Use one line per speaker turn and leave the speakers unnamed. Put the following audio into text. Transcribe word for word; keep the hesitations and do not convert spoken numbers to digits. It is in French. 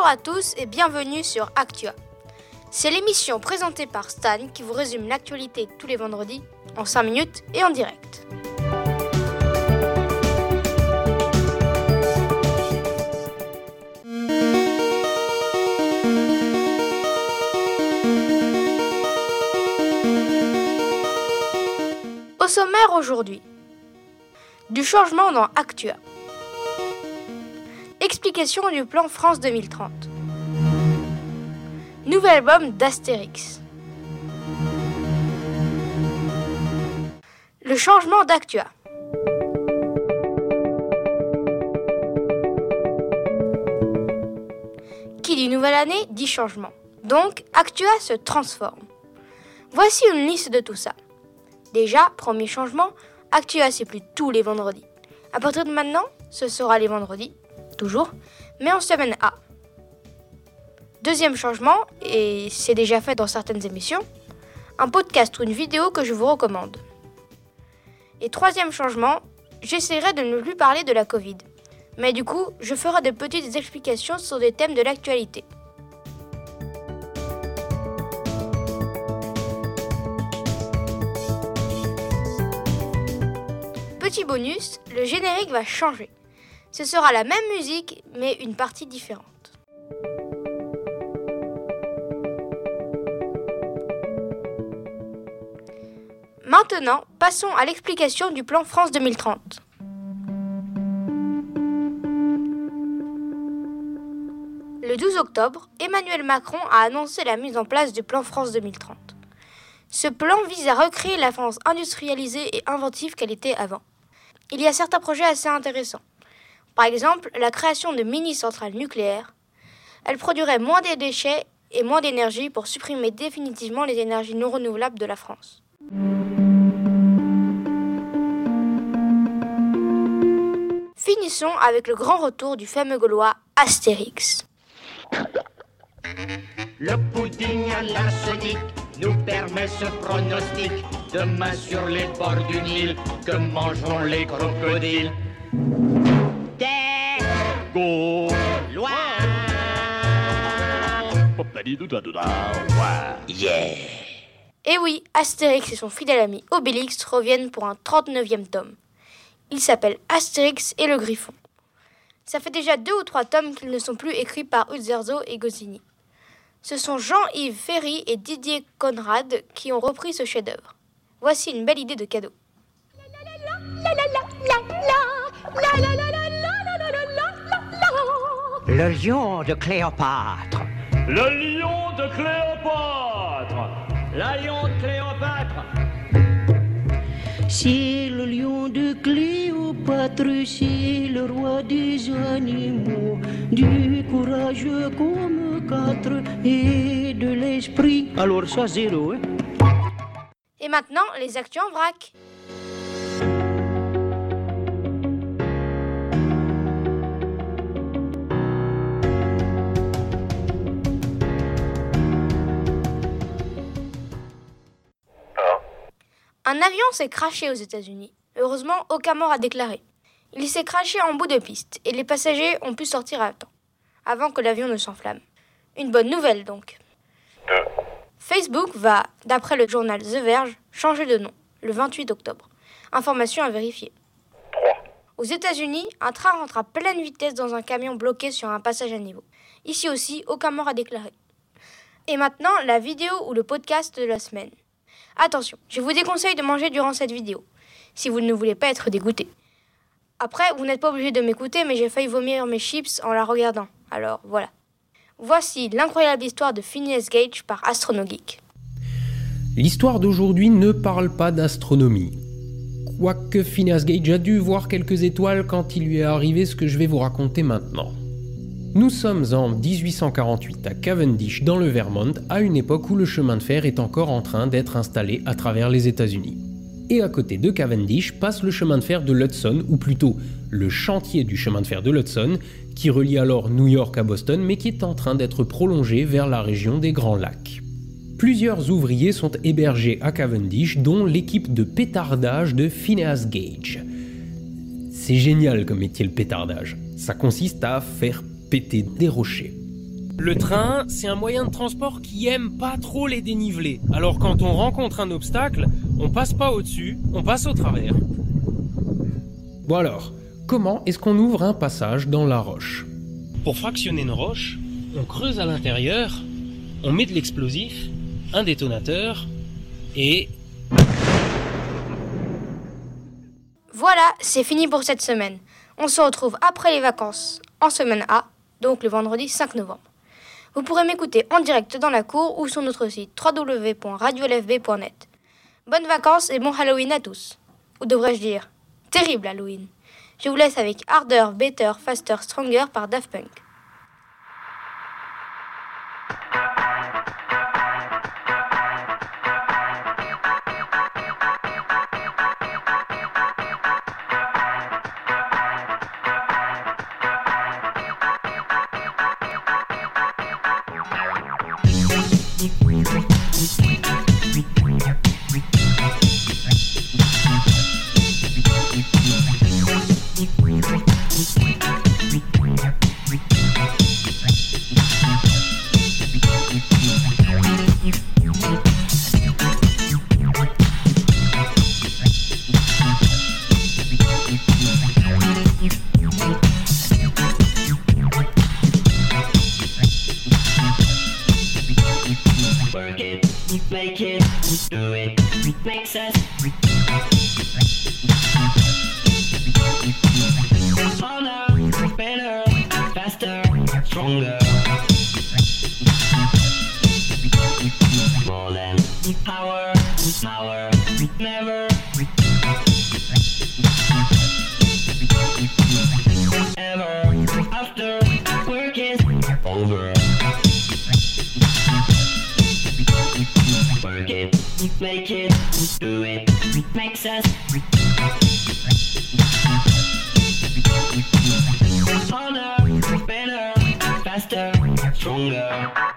à tous et bienvenue sur Actua. C'est l'émission présentée par Stan qui vous résume l'actualité tous les vendredis en cinq minutes et en direct. Au sommaire aujourd'hui, du changement dans Actua. Explication du plan France deux mille trente. Nouvel album d'Astérix. Le changement d'Actua. Qui dit nouvelle année dit changement. Donc, Actua se transforme. Voici une liste de tout ça. Déjà, premier changement, Actua c'est plus tous les vendredis. À partir de maintenant, ce sera les vendredis, toujours, mais en semaine A. Deuxième changement, et c'est déjà fait dans certaines émissions, un podcast ou une vidéo que je vous recommande. Et troisième changement, j'essaierai de ne plus parler de la Covid. Mais du coup, je ferai de petites explications sur des thèmes de l'actualité. Petit bonus, le générique va changer. Ce sera la même musique, mais une partie différente. Maintenant, passons à l'explication du plan France deux mille trente. Le douze octobre, Emmanuel Macron a annoncé la mise en place du plan France deux mille trente. Ce plan vise à recréer la France industrialisée et inventive qu'elle était avant. Il y a certains projets assez intéressants. Par exemple, la création de mini-centrales nucléaires. Elle produirait moins de déchets et moins d'énergie pour supprimer définitivement les énergies non renouvelables de la France. Finissons avec le grand retour du fameux Gaulois Astérix.
Le pudding à l'arsenic nous permet ce pronostic. Demain sur les bords du Nil, que mangeront les crocodiles? Des Gaulois. Yeah.
Et oui, Astérix et son fidèle ami Obélix reviennent pour un trente-neuvième tome. Il s'appelle Astérix et le Griffon. Ça fait déjà deux ou trois tomes qu'ils ne sont plus écrits par Uderzo et Goscinny. Ce sont Jean-Yves Ferry et Didier Conrad qui ont repris ce chef-d'œuvre. Voici une belle idée de cadeau.
Le lion de Cléopâtre.
Le lion de Cléopâtre. La lion de Cléopâtre.
C'est le lion de Cléopâtre, c'est le roi des animaux, du courage comme quatre et de l'esprit. Alors ça, zéro, hein?
Et maintenant, les actus en vrac. Un avion s'est crashé aux États-Unis. Heureusement, aucun mort a déclaré. Il s'est crashé en bout de piste et les passagers ont pu sortir à temps, avant que l'avion ne s'enflamme. Une bonne nouvelle donc. Facebook va, d'après le journal The Verge, changer de nom, le vingt-huit octobre. Information à vérifier. Aux États-Unis, un train rentre à pleine vitesse dans un camion bloqué sur un passage à niveau. Ici aussi, aucun mort à déclarer. Et maintenant, la vidéo ou le podcast de la semaine. Attention, je vous déconseille de manger durant cette vidéo, si vous ne voulez pas être dégoûté. Après, vous n'êtes pas obligé de m'écouter, mais j'ai failli vomir mes chips en la regardant. Alors, voilà. Voici l'incroyable histoire de Phineas Gage par Astronogeek.
L'histoire d'aujourd'hui ne parle pas d'astronomie. Quoique Phineas Gage a dû voir quelques étoiles quand il lui est arrivé ce que je vais vous raconter maintenant. Nous sommes en dix-huit cent quarante-huit à Cavendish dans le Vermont, à une époque où le chemin de fer est encore en train d'être installé à travers les États-Unis. Et à côté de Cavendish passe le chemin de fer de l'Hudson, ou plutôt le chantier du chemin de fer de l'Hudson, qui relie alors New York à Boston, mais qui est en train d'être prolongé vers la région des Grands Lacs. Plusieurs ouvriers sont hébergés à Cavendish, dont l'équipe de pétardage de Phineas Gage. C'est génial comme métier le pétardage. Ça consiste à faire péter des rochers. Le train, c'est un moyen de transport qui aime pas trop les dénivelés. Alors quand on rencontre un obstacle, on passe pas au-dessus, on passe au travers. Bon alors, comment est-ce qu'on ouvre un passage dans la roche ? Pour fractionner une roche, on creuse à l'intérieur, on met de l'explosif, un détonateur, et...
Voilà, c'est fini pour cette semaine. On se retrouve après les vacances, en semaine A, donc le vendredi cinq novembre. Vous pourrez m'écouter en direct dans la cour ou sur notre site w w w point radio l f b point net. Bonnes vacances et bon Halloween à tous. Ou devrais-je dire, terrible Halloween. Je vous laisse avec Harder, Better, Faster, Stronger par Daft Punk.
Work it, make it, do it, makes us harder, better, faster, stronger. More than power, power, never. Ever, after work is over. Work it, make it, do it, makes us harder, better, faster, stronger.